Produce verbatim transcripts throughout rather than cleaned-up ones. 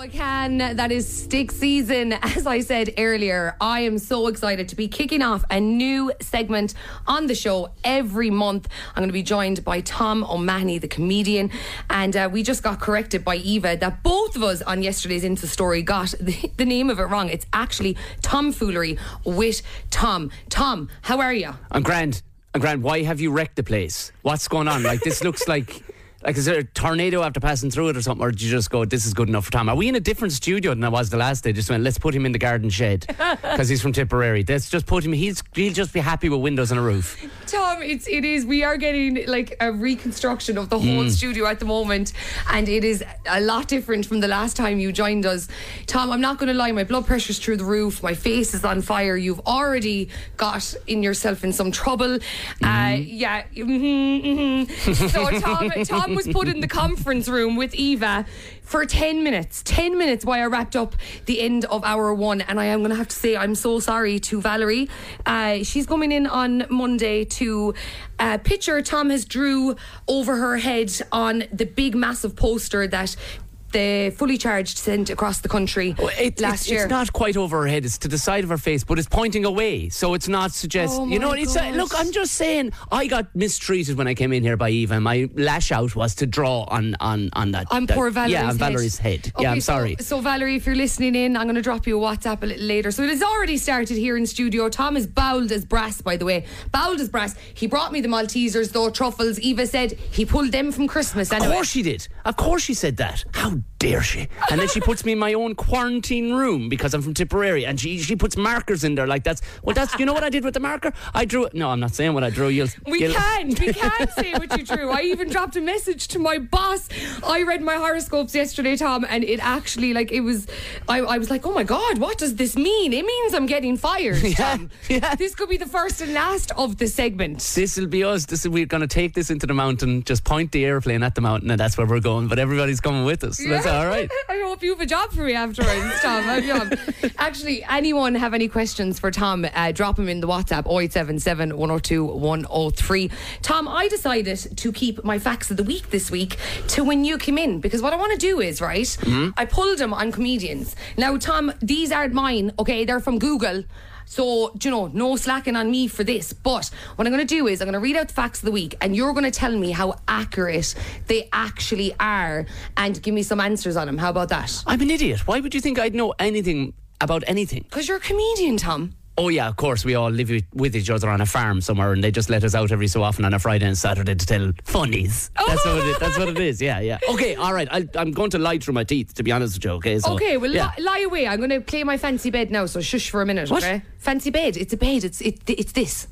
I can. That is stick season. As I said earlier, I am so excited to be kicking off a new segment on the show every month. I'm going to be joined by Tom O'Mahony, the comedian, and uh, we just got corrected by Eva that both of us on yesterday's Insta story got the, the name of it wrong. It's actually Tomfoolery with Tom. Tom, how are you? I'm grand. I'm grand. Why have you wrecked the place? What's going on? Like, this looks like... Like, is there a tornado after passing through it or something? Or did you just go, this is good enough for Tom? Are we in a different studio than I was the last day? Just went, let's put him in the garden shed because he's from Tipperary. Let's just put him, he's, he'll just be happy with windows and a roof. Tom, it's, it is, we are getting like a reconstruction of the whole mm. studio at the moment, and it is a lot different from the last time you joined us. Tom, I'm not going to lie, my blood pressure's through the roof, my face is on fire. You've already got in yourself in some trouble. Mm. Uh, yeah. Mm-hmm, mm-hmm. So Tom, Tom was put in the conference room with Eva for ten minutes ten minutes while I wrapped up the end of hour one, and I am going to have to say I'm so sorry to Valerie. Uh, she's coming in on Monday to uh, picture Tom has drew over her head on the big massive poster that the Fully Charged sent across the country well, it, last it's, year. It's not quite over her head, it's to the side of her face, but it's pointing away, so it's not suggest. Oh you know, my it's a, look, I'm just saying, I got mistreated when I came in here by Eva, and my lash out was to draw on on, on that. On that, poor Valerie's yeah, on head. Valerie's head. Okay, yeah, I'm so, sorry. So Valerie, if you're listening in, I'm going to drop you a WhatsApp a little later. So it has already started here in studio. Tom is bowled as brass, by the way. Bowled as brass. He brought me the Maltesers, though, truffles. Eva said he pulled them from Christmas anyway. Of course she did. Of course she said that. How dare she? And then she puts me in my own quarantine room because I'm from Tipperary, and she she puts markers in there like that's well that's you know what I did with the marker? I drew it. No, I'm not saying what I drew. You'll, we you'll can we can say what you drew. I even dropped a message to my boss. I read my horoscopes yesterday, Tom, and it actually like it was I, I was like, oh my god, what does this mean? It means I'm getting fired. yeah, Tom. yeah. This could be the first and last of the segment. This will be us. This is, we're going to take this into the mountain, just point the airplane at the mountain, and that's where we're going, but everybody's coming with us. So that's all right. I hope you have a job for me afterwards, Tom. Actually, anyone have any questions for Tom, uh, drop them in the WhatsApp oh eight seven seven, one oh two, one oh three. Tom, I decided to keep my facts of the week this week to when you came in, because what I want to do is, right, mm-hmm. I pulled them on comedians. Now, Tom, these aren't mine, okay? They're from Google. So, do you know, no slacking on me for this. But what I'm going to do is I'm going to read out the facts of the week, and you're going to tell me how accurate they actually are and give me some answers on them. How about that? I'm an idiot. Why would you think I'd know anything about anything? Because you're a comedian, Tom. Oh yeah, of course, we all live with each other on a farm somewhere, and they just let us out every so often on a Friday and Saturday to tell funnies. Oh. That's what it is. That's what it is. Yeah, yeah. Okay, all right. I'll, I'm going to lie through my teeth, to be honest with you. Okay. So, okay. Well, yeah. li- lie away. I'm going to play my fancy bed now. So shush for a minute. What? Okay. Fancy bed. It's a bed. It's it, it's this.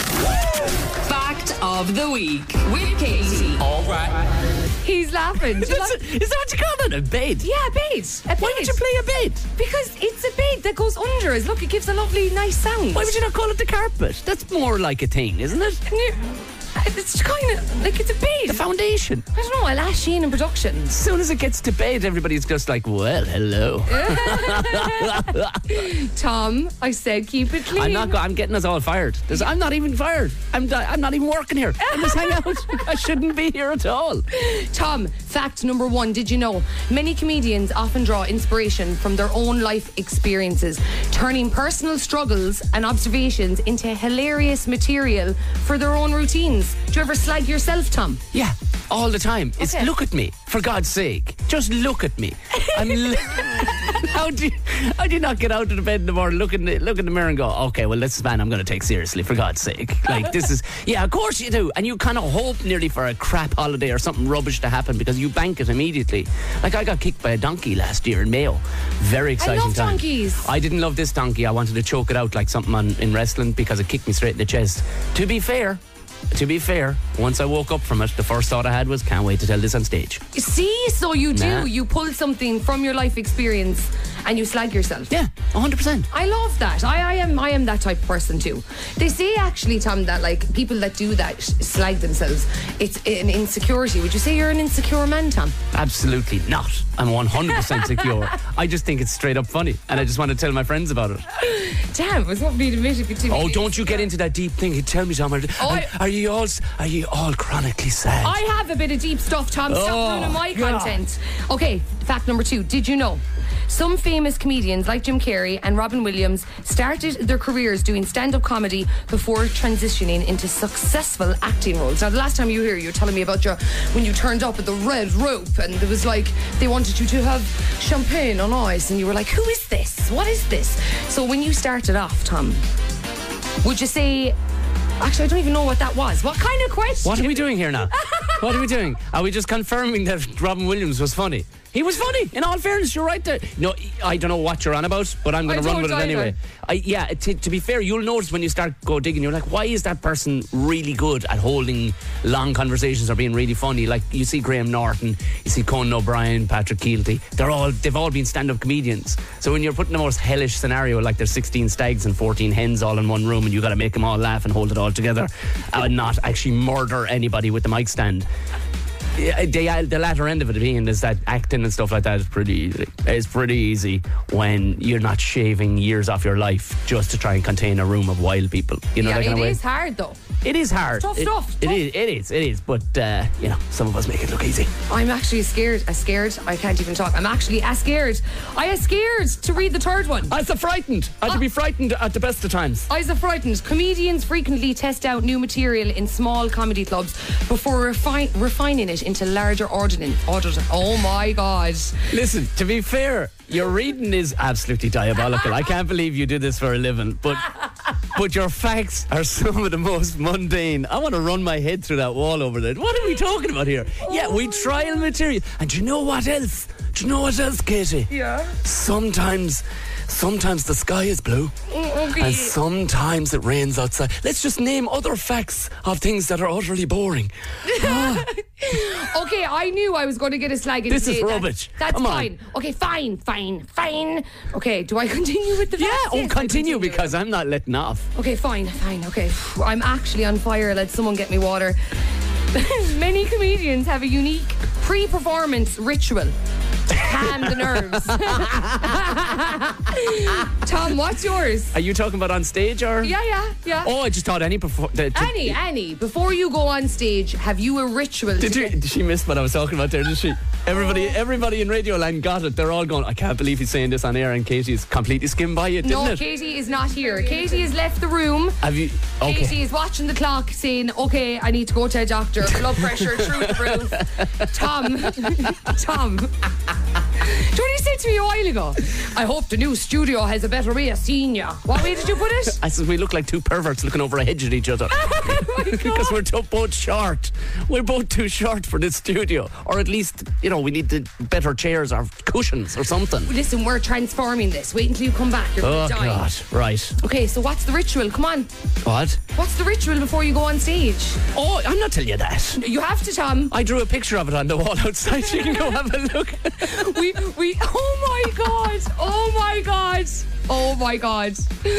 Fact of the week with Katie. All right. He's laughing. Is, that, is that what you call it? A bed? Yeah, a bed. A bed. Why would you play a bed? Because it's a bed that goes under us. Look, it gives a lovely, nice sound. Why would you not call it the carpet? That's more like a thing, isn't it? It's kind of like it's a bed. The foundation. I don't know. I'll ask Shane in production. As soon as it gets to bed, everybody's just like, well, hello. Tom, I said keep it clean. I'm not. Go- I'm getting us all fired. There's, I'm not even fired. I'm. Di- I'm not even working here. I'm just hanging out. I shouldn't be here at all. Tom, fact number one. Did you know many comedians often draw inspiration from their own life experiences, turning personal struggles and observations into hilarious material for their own routines? Do you ever slag yourself, Tom? Yeah, all the time. It's okay. Look at me, for God's sake. Just look at me. I'm li- how do you, how do you not get out of the bed in the morning, look in the, look in the mirror and go, okay, well, this is man I'm going to take seriously, for God's sake. Like, this is, yeah, of course you do. And you kind of hope nearly for a crap holiday or something rubbish to happen because you bank it immediately. Like, I got kicked by a donkey last year in Mayo. Very exciting I love time. donkeys. I didn't love this donkey. I wanted to choke it out like something on, in wrestling because it kicked me straight in the chest. To be fair, To be fair, once I woke up from it, the first thought I had was, can't wait to tell this on stage. See, so you do. Nah. You pull something from your life experience and you slag yourself. Yeah, one hundred percent. I love that. I, I am I am that type of person too. They say actually, Tom, that like people that do that slag themselves, it's an insecurity. Would you say you're an insecure man, Tom? Absolutely not. I'm one hundred percent secure. I just think it's straight up funny and I just want to tell my friends about it. Damn, it's not being admitted to. Oh, don't you get into that deep thing. Tell me, Tom, are, oh, are, I, are you all are you all chronically sad? I have a bit of deep stuff, Tom. Stop oh, ruining my God. content. Okay, fact number two. Did you know Some famous comedians like Jim Carrey and Robin Williams started their careers doing stand-up comedy before transitioning into successful acting roles. Now, the last time you were here, you were telling me about your when you turned up at the Red Rope, and it was like they wanted you to have champagne on ice, and you were like, who is this? What is this? So when you started off, Tom, would you say... Actually, I don't even know what that was. What kind of question? What are we doing here now? What are we doing? Are we just confirming that Robin Williams was funny? He was funny. In all fairness, you're right there. No, I don't know what you're on about, but I'm going to run with it anyway. I, yeah, to, to be fair, you'll notice when you start go digging, you're like, why is that person really good at holding long conversations or being really funny? Like, you see Graham Norton, you see Conan O'Brien, Patrick Keelty. They're all, they've all been stand-up comedians. So when you're putting the most hellish scenario, like there's sixteen stags and fourteen hens all in one room, and you got to make them all laugh and hold it all together, and not actually murder anybody with the mic stand. The, the latter end of it being is that acting and stuff like that is pretty easy. It's pretty easy when you're not shaving years off your life just to try and contain a room of wild people. You know yeah, that kind it of way? is hard though. It is hard. Tough it, stuff. It Tough. is. It is. It is. But uh, you know, some of us make it look easy. I'm actually scared. I'm scared. I can't even talk. I'm actually uh, scared. I am scared to read the third one. I was frightened. I had to be frightened at the best of times. I was frightened. Comedians frequently test out new material in small comedy clubs before refi- refining it into larger ordinance. Ordinance. Oh my God. Listen, to be fair, your reading is absolutely diabolical. I can't believe you do this for a living, but but your facts are some of the most mundane. I want to run my head through that wall over there. What are we talking about here? Yeah, we trial material. And do you know what else? Do you know what else, Katie? Yeah. Sometimes Sometimes the sky is blue, okay. and sometimes it rains outside. Let's just name other facts of things that are utterly boring. Ah. Okay, I knew I was going to get a slag in This today. is rubbish. That, that's Come on. fine. Okay, fine, fine, fine. Okay, do I continue with the Yeah, facts? oh, Yes, I continue because I'm not letting off. Okay, fine, fine, okay. I'm actually on fire. Let someone get me water. Many comedians have a unique pre-performance ritual to calm the nerves. Tom, what's yours? Are you talking about on stage or? Yeah, yeah, yeah. Oh, I just thought any perform. Annie, Annie, before you go on stage, have you a ritual? Did to you? get- Did she miss what I was talking about there? Did she? Everybody, everybody in Radioland got it. They're all going, I can't believe he's saying this on air, and Katie's completely skimmed by it, didn't No, it? Katie is not here. Katie has left the room. Have you? Okay. Katie is watching the clock saying, okay, I need to go to a doctor. Blood pressure through the roof. Tom. Tom. Do you know what you said to me a while ago? I hope the new studio has a better way of seeing you. What way did you put it? I said we look like two perverts looking over a hedge at each other. Oh my God. Because we're to- both short. We're both too short for this studio. Or at least, you know, we need the better chairs or cushions or something. Listen, we're transforming this. Wait until you come back. You're Oh, going to die. God. Right. Okay, so what's the ritual? Come on. What? What's the ritual before you go on stage? Oh, I'm not telling you that. You have to, Tom. I drew a picture of it on the wall outside. You can go have a look. we, we, oh my God. Oh my God. Oh my God.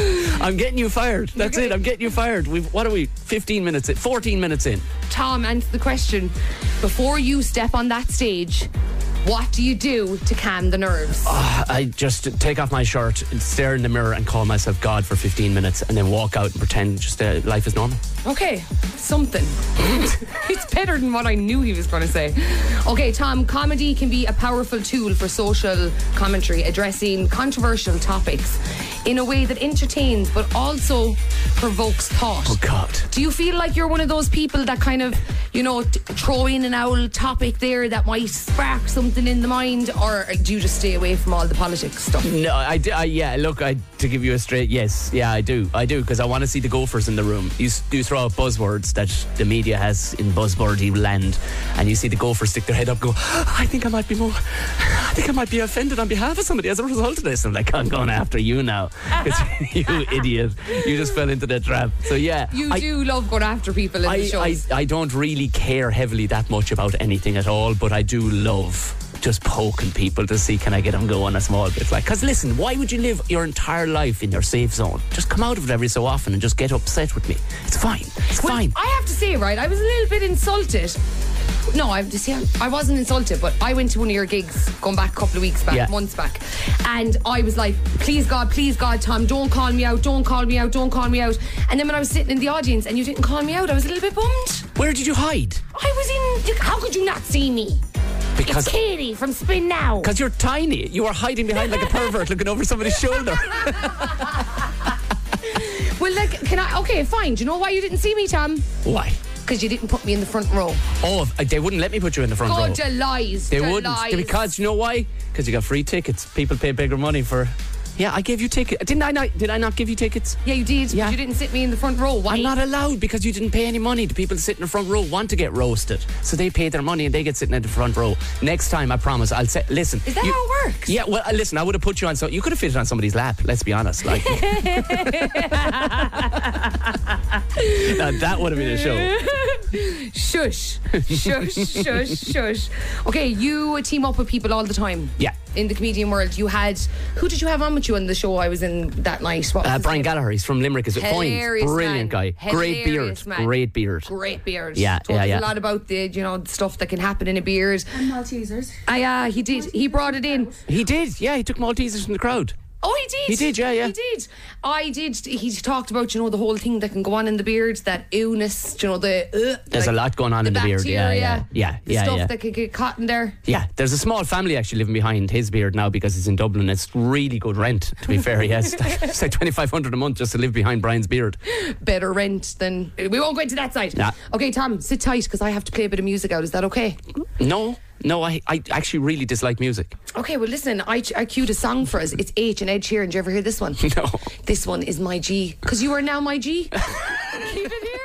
I'm getting you fired. That's getting- it. I'm getting you fired. We've what are we? fifteen minutes in. fourteen minutes in. Tom, answer the question. Before you step on that stage, what do you do to calm the nerves? I just take off my shirt and stare in the mirror and call myself God for fifteen minutes and then walk out and pretend just uh, life is normal. Okay, something. It's better than what I knew he was going to say. Okay, Tom, comedy can be a powerful tool for social commentary, addressing controversial topics in a way that entertains but also provokes thought. Oh, God. Do you feel like you're one of those people that kind of, you know, t- throw in an owl topic there that might spark something in the mind, or do you just stay away from all the politics stuff? No, I, do, I yeah, look, I to give you a straight yes, yeah, I do. I do, because I want to see the gophers in the room. You, s- you throw out buzzwords that the media has in buzzwordy land, and you see the gophers stick their head up and go, I think I might be more, I think I might be offended on behalf of somebody as a result of this. I'm like, I'm going after you now. 'Cause you idiot. You just fell into that trap. So yeah. You I, do love going after people in I, the I, shows. I don't really care heavily that much about anything at all, but I do love just poking people to see can I get them going a small bit. Like, because listen, why would you live your entire life in your safe zone? Just come out of it every so often and just get upset with me. It's fine. It's Well, fine. I have to say, right, I was a little bit insulted. No, I see. I wasn't insulted, but I went to one of your gigs going back a couple of weeks back, Yeah. months back, and I was like, "Please God, please God, Tom, don't call me out, don't call me out, don't call me out." And then when I was sitting in the audience and you didn't call me out, I was a little bit bummed. Where did you hide? I was in. How could you not see me? Because It's Katie from Spin Now. Because you're tiny. You are hiding behind like a pervert looking over somebody's shoulder. Well, like, can I? Okay, fine. Do you know why you didn't see me, Tom? Why? Because you didn't put me in the front row. Oh, they wouldn't let me put you in the front Oh, row. the lies. They the wouldn't. lies. Because you know why? Because you got free tickets. People pay bigger money for... Yeah, I gave you tickets. Didn't I not? Did I not give you tickets? Yeah, you did. Yeah. But you didn't sit me in the front row. Why? I'm not allowed because you didn't pay any money. The people that sit in the front row want to get roasted. So they pay their money and they get sitting in the front row. Next time, I promise, I'll say, listen. Is that you, how it works? Yeah, well, uh, listen, I would have put you on, so you could have fitted on somebody's lap, let's be honest. Like, now, that would have been a show. Shush. Shush, shush, shush. Okay, you team up with people all the time. Yeah. In the comedian world. You had, who did you have on with you on the show I was in that night? What was Uh, his Brian name? Gallagher, he's from Limerick. Is it fine? Hilarious Brilliant man. guy. Great Hilarious beard. man. Great beard. Great beard. Yeah, Told yeah, us yeah. a lot about the, you know, stuff that can happen in a beard. And Maltesers. Ah, yeah, he did. He brought it in. He did, yeah, he took Maltesers from the crowd. Oh, he did. He did, yeah, yeah. He did. I did. He talked about, you know, the whole thing that can go on in the beard, that ewness, you know, the. Uh, There's like, a lot going on in the beard, yeah, bacteria, yeah, yeah, the yeah, stuff yeah. that could get caught in there. Yeah, there's a small family actually living behind his beard now because he's in Dublin. It's really good rent, to be fair, yes. It's like, it's like twenty-five hundred a month just to live behind Brian's beard. Better rent than. We won't go into that side. Nah. Okay, Tom, sit tight because I have to play a bit of music out. Is that okay? No, no, I, I actually really dislike music. Okay, well, listen, I, I queued a song for us. It's H and Ed Sheeran. Did you ever hear this one? No. This one is My G. Because you are now my G. Keep it here.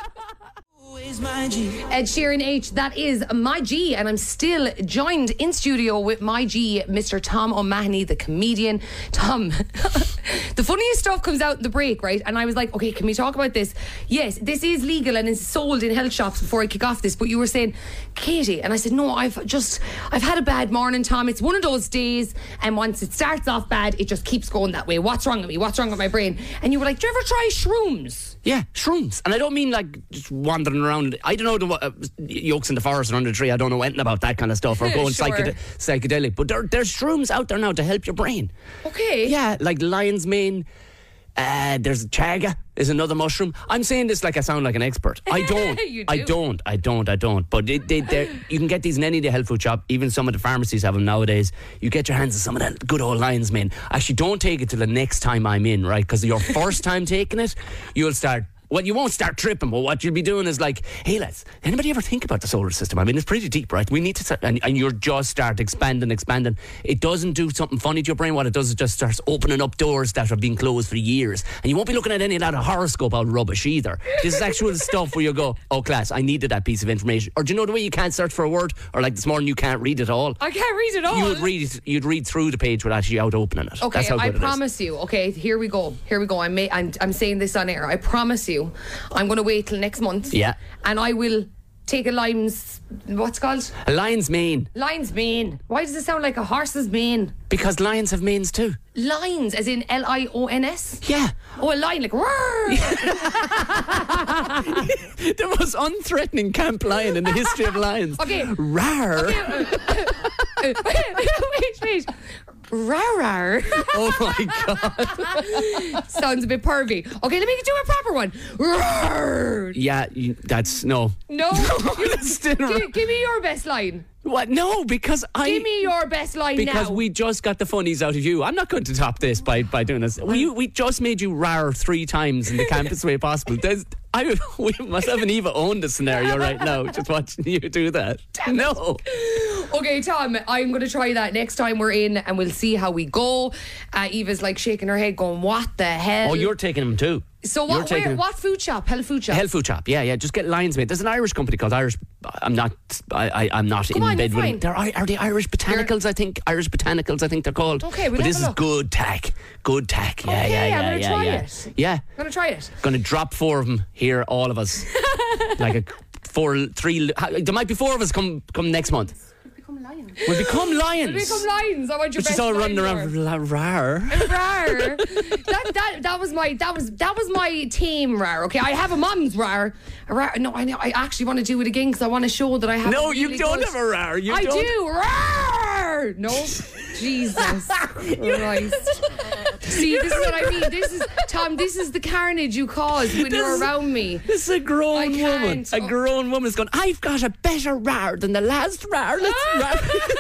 Ed Sheeran H, that is my G, and I'm still joined in studio with my G, Mister Tom O'Mahony, the comedian. Tom, the funniest stuff comes out in the break, right? And I was like, okay, can we talk about this? Yes, this is legal and is sold in health shops before I kick off this, but you were saying, Katie, and I said, no, I've just, I've had a bad morning, Tom. It's one of those days, and once it starts off bad, it just keeps going that way. What's wrong with me? What's wrong with my brain? And you were like, do you ever try shrooms? Yeah, shrooms. And I don't mean like just wandering around. I don't know the uh, yolks in the forest or under the tree. I don't know anything about that kind of stuff or going Sure. psychede- psychedelic. But there, there's shrooms out there now to help your brain. Okay. Yeah, like lion's mane. Uh, there's chaga is another mushroom. I'm saying this like I sound like an expert. I don't. You I do. don't. I don't. I don't. But it, they, they're- you can get these in any of the health food shop. Even some of the pharmacies have them nowadays. You get your hands on some of that good old lion's mane. Actually, don't take it till the next time I'm in, right? Because your first time taking it, you'll start. Well, you won't start tripping, but what you'll be doing is like, hey, lads, anybody ever think about the solar system? I mean, it's pretty deep, right? We need to start, and, and your jaws start expanding, expanding. It doesn't do something funny to your brain. What it does is just starts opening up doors that have been closed for years. And you won't be looking at any of that horoscope out rubbish either. This is actual stuff where you go, oh, class, I needed that piece of information. Or do you know the way you can't search for a word? Or like this morning, you can't read it all? I can't read it all. You would read, you'd read through the page without actually out opening it. Okay, That's how good I it is. promise you. Okay, here we go. Here we go. I'm, ma- I'm I'm saying this on air. I promise you. I'm going to wait till next month. Yeah. And I will take a lime's. What's it called? A lion's mane. Lion's mane. Why does it sound like a horse's mane? Because lions have manes too. Lions, as in L I O N S. Yeah. Oh, a lion like. Roar. The most unthreatening camp lion in the history of lions. Okay. Rar. wait, wait. Rar rar. Oh my God. Sounds a bit pervy. Okay, let me do a proper one. Rar. Yeah, you, that's no. No. That's still Give, rar. give me your best line. What? No, because I. Give me your best line because now. we just got the funnies out of you. I'm not going to top this by, by doing this. We we just made you rar three times in the campus way possible. There's, I we, myself and Eva own the scenario right now. Just watching you do that. No. Okay, Tom, I'm going to try that next time we're in and we'll see how we go. Uh, Eva's like shaking her head going, what the hell? Oh, you're taking them too. So You're what, taking where, them. what food shop? Health food shop? Health food shop, yeah, yeah. Just get lion's mane. There's an Irish company called Irish. I'm not. I, I, I'm not Come in on, bed you're with fine. them. They're, I- are they Irish botanicals? I think Irish botanicals. I think they're called. Okay, we'll but have this a is look. good tack. Good tack. Yeah, Okay, yeah, yeah, I'm gonna yeah, try yeah. it. Yeah. I'm going to try it. Going to drop four of them here, all of us. Like a four, three. There might be four of us come come next month. Become lions. We'll become lions. We'll become lions. I want your We're best just all line running around. for us. La- rar. Rar. that, that that was my that was that was my team rar. Okay, I have a mum's rar. A rar. No, I know. I actually want to do it again because I want to show that I have. No, a you really don't good- have a rar. You I don't. do. Rar. No, Jesus Christ. See, this is what I mean. This is, Tom, this is the carnage you cause when This you're is- around me. This is a grown I woman. can't. A grown woman's going, I've got a better rar than the last rar. Let's rar.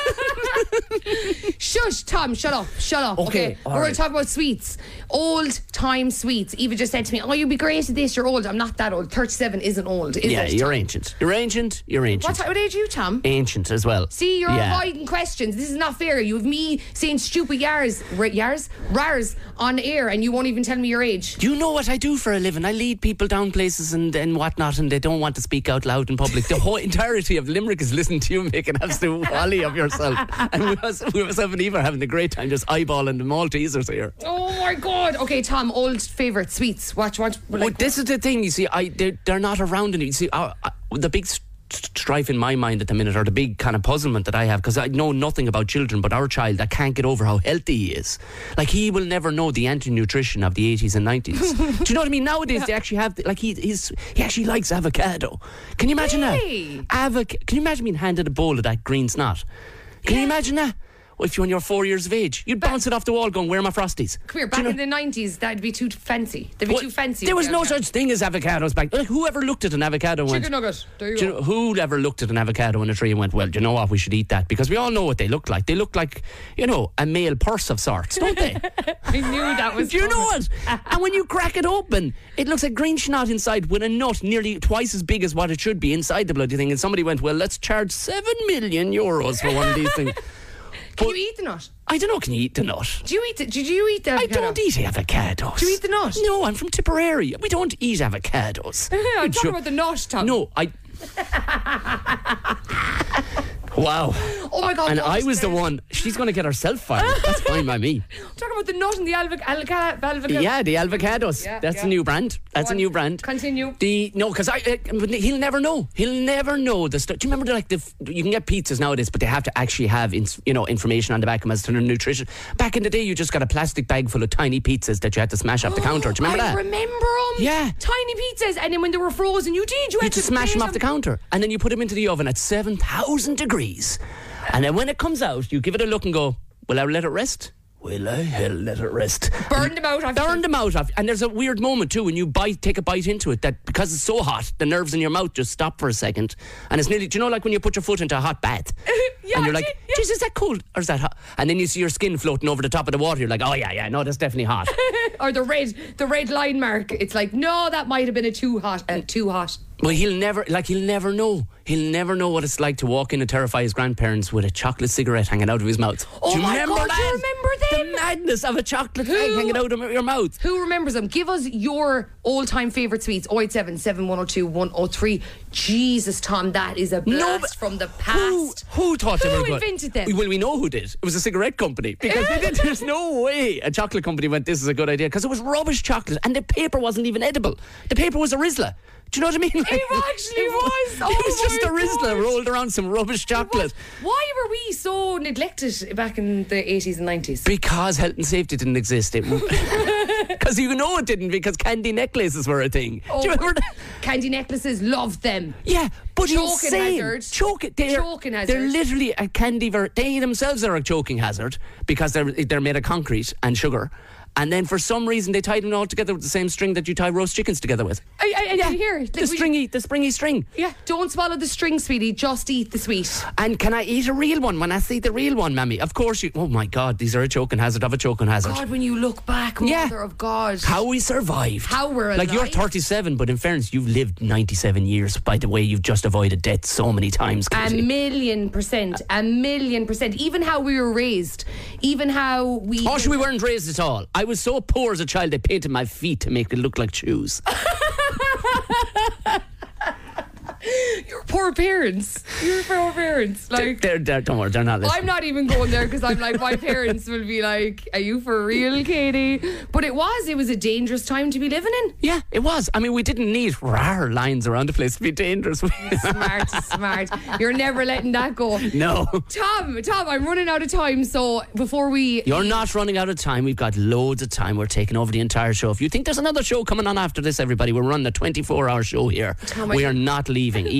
Shush, Tom, shut up, shut up. Okay, Okay, all we're going right. to talk about sweets. Old time sweets. Eva just said to me, oh, you'd be great at this, you're old. I'm not that old. thirty-seven isn't old, is Yeah, it? you're Tom? ancient. You're ancient. You're ancient. What, what age are you, Tom? Ancient as well. See, you're Yeah. avoiding questions. This is not fair. You have me saying stupid yars, r- yars, rars on air, and you won't even tell me your age. Do you know what I do for a living? I lead people down places and, and whatnot, and they don't want to speak out loud in public. The whole entirety of Limerick is listening to you make an absolute wally of yourself. And we was, we was having Eva having a great time just eyeballing the Maltesers here. Oh my God. Okay, Tom, old favourite sweets. Watch, watch. Well, Like, this is the thing, you see, I they're, they're not around anymore. You see, our, uh, the big st- strife in my mind at the minute, or the big kind of puzzlement that I have, because I know nothing about children, but our child, I can't get over how healthy he is. Like, he will never know the anti-nutrition of the eighties and nineties. Do you know what I mean? Nowadays, yeah. they actually have, like, he he's, he actually likes avocado. Can you imagine Really? that? Avoc- Can you imagine being handed a bowl of that green snot? Can you imagine that? Well, if you're when you're four years of age, you'd bounce it off the wall going, where are my Frosties? Come here, Do back you know- in the nineties, that'd be too fancy. They'd be Well, too fancy. There with was the no avocado. such thing as avocados back. Like, whoever looked at an avocado and went, Chicken nugget. There you do you go. know, who ever looked at an avocado in a tree and went, well, do you know what, we should eat that? Because we all know what they look like. They look like, you know, a male purse of sorts, don't they? I knew that was Do you know coming. what? And when you crack it open, it looks like green schnot inside with a nut nearly twice as big as what it should be inside the bloody thing. And somebody went, well, let's charge seven million euros for one of these things. Can But- you eat the nut? I don't know, can you eat the nut? Do you eat it? Did you eat the I avocado? don't eat avocados. Do you eat the nut? No, I'm from Tipperary. We don't eat avocados. I'm Jo- talking about the nut, Tom. No, I. Wow. Oh my God. And what I was the this? one. She's going to get herself fired. That's fine by me. Talking about the nut and the alvac- alca- avocado. Yeah, the avocados. Yeah, That's yeah. a new brand. That's Go a on. new brand. Continue. The no, because I uh, but he'll never know. He'll never know the stuff. Do you remember the, like the f- you can get pizzas nowadays, but they have to actually have ins- you know information on the back of them as to their nutrition. Back in the day, you just got a plastic bag full of tiny pizzas that you had to smash off the counter. Do you remember I that? remember them. Yeah. Tiny pizzas, and then when they were frozen, you did. You, You had just to smash plate them off the counter, and then you put them into the oven at seven thousand degrees. And then when it comes out, you give it a look and go, will I let it rest? Will I hell let it rest? Burn them out. after- Burn them out of, and there's a weird moment too when you bite, take a bite into it, that because it's so hot, the nerves in your mouth just stop for a second, and it's nearly, do you know, like when you put your foot into a hot bath, Yeah, and I you're like, did, yeah. "Jeez, is that cold or is that hot?" And then you see your skin floating over the top of the water. You're like, "Oh yeah, yeah, no, that's definitely hot." Or the red, the red line mark. It's like, no, that might have been a too hot, uh, too hot. Well, he'll never, like, he'll never know. He'll never know what it's like to walk in and terrify his grandparents with a chocolate cigarette hanging out of his mouth. Oh do you my remember God, that? do you remember them? The madness of a chocolate thing hanging out of your mouth. Who remembers them? Give us your all-time favourite sweets. oh eight seven, seven one oh two, one oh three. Jesus, Tom, that is a blast No, but from the Who, past. who thought they Who were good? invented them? Well, we know who did. It was a cigarette company. Because they did, there's no way a chocolate company went, this is a good idea. Because it was rubbish chocolate and the paper wasn't even edible. The paper was a Rizzler. Do you know what I mean? Like, actually was. Oh it was just my a Rizzler God. rolled around some rubbish chocolate. Why were we so neglected back in the eighties and nineties? Because health and safety didn't exist. Because you know it didn't, because candy necklaces were a thing. Oh Do you remember my- that? Candy necklaces, loved them. Yeah, but Choking insane. hazard. Choke, they're, Choking hazard. They're literally a candy. Ver- they themselves are a choking hazard because they're they're made of concrete and sugar. And then for some reason they tied them all together with the same string that you tie roast chickens together with. I, I, I didn't hear. Like, The we- stringy, the springy string. Yeah, don't swallow the string, sweetie. Just eat the sweet. And can I eat a real one when I see the real one, Mammy? Of course you. Oh my God, these are a choking hazard of a choking hazard. God, when you look back, mother Yeah. of God. How we survived. How we're Like, you're alive. thirty-seven, but in fairness, you've lived ninety-seven years. By the way, you've just avoided death so many times, A Katie. million percent, a million percent. Even how we were raised, even how we. Oh, sure, we weren't raised at all. I was so poor as a child, they painted my feet to make it look like shoes. Your poor parents. Your poor parents. Like. they're, they're, don't worry, they're not listening. I'm not even going there because I'm like, my parents will be like, are you for real, Katie? But it was, it was a dangerous time to be living in. Yeah, it was. I mean, we didn't need rar lines around the place to be dangerous. Smart, smart. You're never letting that go. No. Tom, Tom, I'm running out of time. So before we. You're not running out of time. We've got loads of time. We're taking over the entire show. If you think there's another show coming on after this, everybody, we're running a twenty-four hour show here. Tom, I we should- are not leaving. Eva's going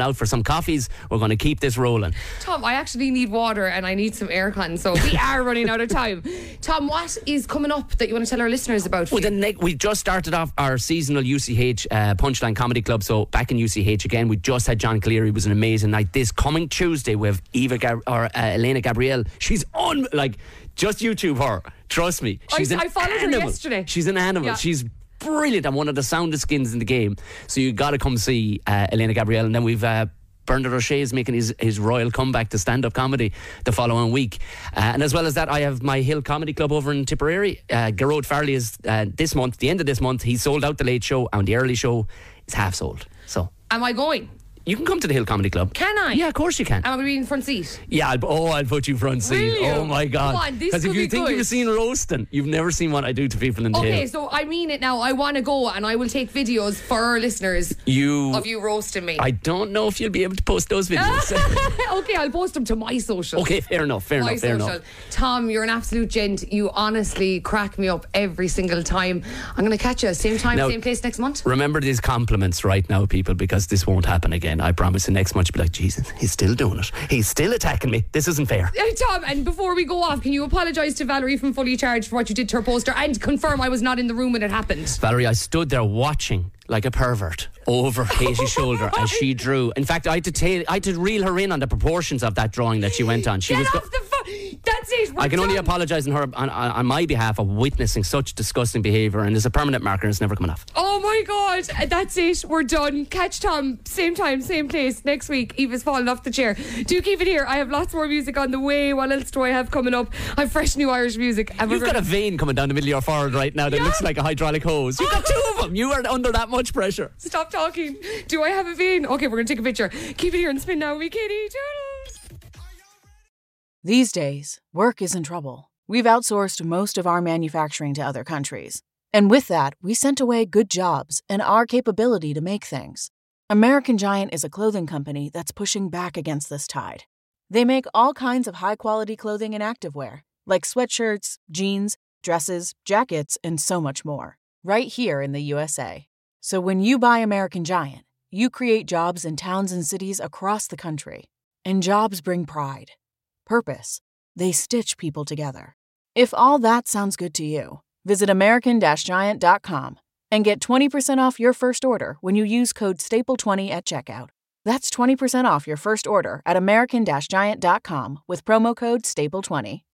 going out for some coffees. We're going to keep this rolling. Tom, I actually need water and I need some aircon, so we are running out of time. Tom, what is coming up that you want to tell our listeners about? Well, the ne- we just started off our seasonal U C H uh, Punchline Comedy Club, so back in U C H again. We just had John Cleary. It was an amazing night. This coming Tuesday we have Eva Gab- or uh, Elena Gabrielle. She's on, like, just YouTube her. Trust me, she's I, an I followed animal. her yesterday. She's an animal. Yeah. She's brilliant and one of the soundest skins in the game. So you got to come see uh, Elena Gabrielle. And then we've uh, Bernard O'Shea is making his, his royal comeback to stand-up comedy the following week. Uh, and as well as that, I have my Hill Comedy Club over in Tipperary. Uh, Garrod Farley is uh, this month, the end of this month, he sold out the late show and the early show is half sold. So Am I going? you can come to the Hill Comedy Club. Can I? Yeah, of course you can. Am I going to be in front seat? Yeah, I'll, oh, I'll put you front seat. Will you? Oh my God. Come on, this Because if could you be think good. you've seen roasting, you've never seen what I do to people in the Okay, Hill. so I mean it now. I want to go and I will take videos for our listeners You, of you roasting me. I don't know if you'll be able to post those videos. Okay, I'll post them to my social. Okay, fair enough, fair My enough, fair social. enough. Tom, you're an absolute gent. You honestly crack me up every single time. I'm going to catch you same time, Now- same place next month. Remember these compliments right now, people, because this won't happen again. I promise you next month you'll be like, Jesus, he's still doing it. He's still attacking me. This isn't fair. Hey, Tom, and before we go off, can you apologise to Valerie from Fully Charged for what you did to her poster and confirm I was not in the room when it happened? Valerie, I stood there watching like a pervert over Katie's shoulder as she drew. In fact, I had to ta- I had to reel her in on the proportions of that drawing that she went on. She Get was off go- the phone. That's it. We're I can only done. apologise on her on, on, on my behalf of witnessing such disgusting behaviour, and it's a permanent marker and it's never coming off. Oh my God, that's it. We're done. Catch Tom, same time, same place next week. Eva's falling off the chair. Do keep it here. I have lots more music on the way. What else do I have coming up? I have fresh new Irish music. And we're You've got a gonna- vein coming down the middle of your forehead right now that Yeah. looks like a hydraulic hose. You've got two of them. You are under that much pressure. Stop talking. Do I have a vein? Okay, we're going to take a picture. Keep it here and spin now. We kitty. Toodles. These days, work is in trouble. We've outsourced most of our manufacturing to other countries. And with that, we sent away good jobs and our capability to make things. American Giant is a clothing company that's pushing back against this tide. They make all kinds of high-quality clothing and activewear, like sweatshirts, jeans, dresses, jackets, and so much more, right here in the U S A. So when you buy American Giant, you create jobs in towns and cities across the country. And jobs bring pride. Purpose. They stitch people together. If all that sounds good to you, visit American Giant dot com and get twenty percent off your first order when you use code staple twenty at checkout. That's twenty percent off your first order at American Giant dot com with promo code staple twenty.